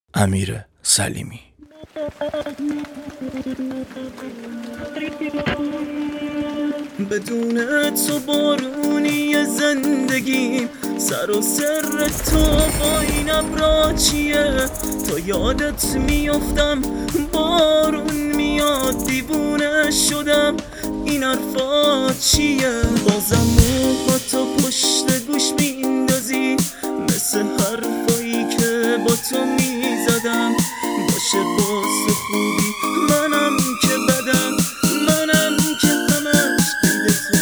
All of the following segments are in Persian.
امیر سلیمی. بدون تو بارونی زندگیم، سر و سر تو با این ابرا چیه؟ تا یادت میافتم بارون میاد دیوونه شدم، این حرفا چیه؟ بازم موهاتو پشت گوش میندازی مثل حرفایی که با تو میزدم. باشه باز تو خوبی، منم که بدم، منم که همش قید تو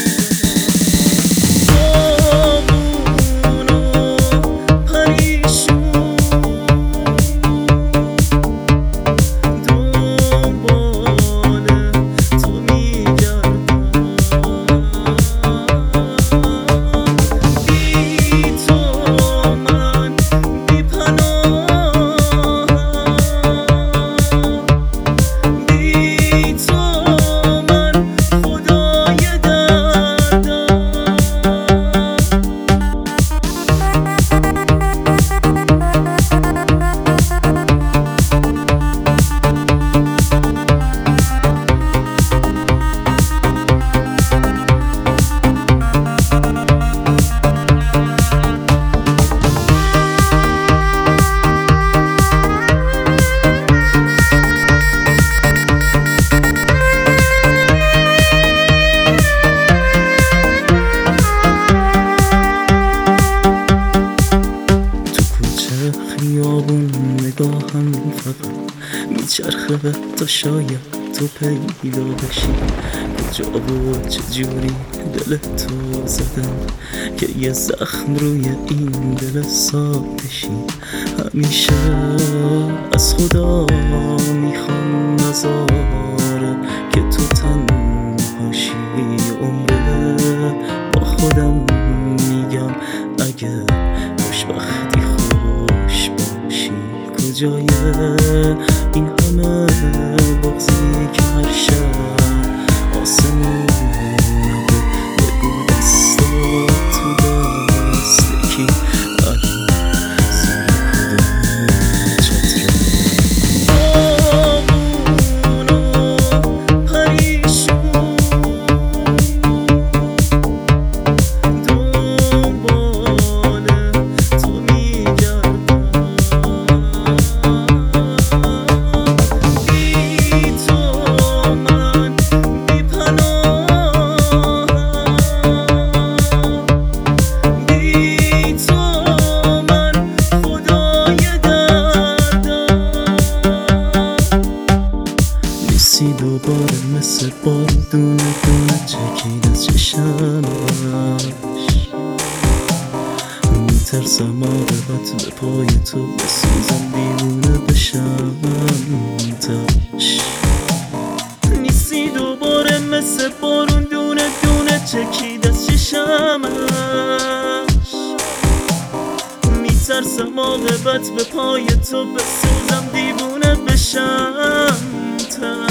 میزدم. داغون و پریشون دنبال تو میگردم، بی تو من بی پناهم، بی تو من خدای دردم. خیابون نگاهم فقط میچرخه تا شاید تو پیدا بشی. کجا و چجوری دل تو زدم که یه زخم روی این دل سادشی. همیشه از خدا میخوام نذاره که تو تنهاشی. عمره با خودم میگم اگه خوشبختی خوش باشی. کجای این همه بغضی که هر شب آسمون نبه؟ بگو دستات تو دست کی الان زیر کدوم چتره؟ داغون و پریشون دنبال تو میگردم، بی تو من بی پناهم، بی تو من خدای دردم. نیستی دوباره مثل بادون دونه چکید از چشمش. میترسم عاقبت به پای تو بسوزم، دیوونه بشم تش. نیستی دوباره مثل بارون دونه دونه چکید از چشمش. میترسم عاقبت به پای تو بسوزم، دیوونه بشم تش.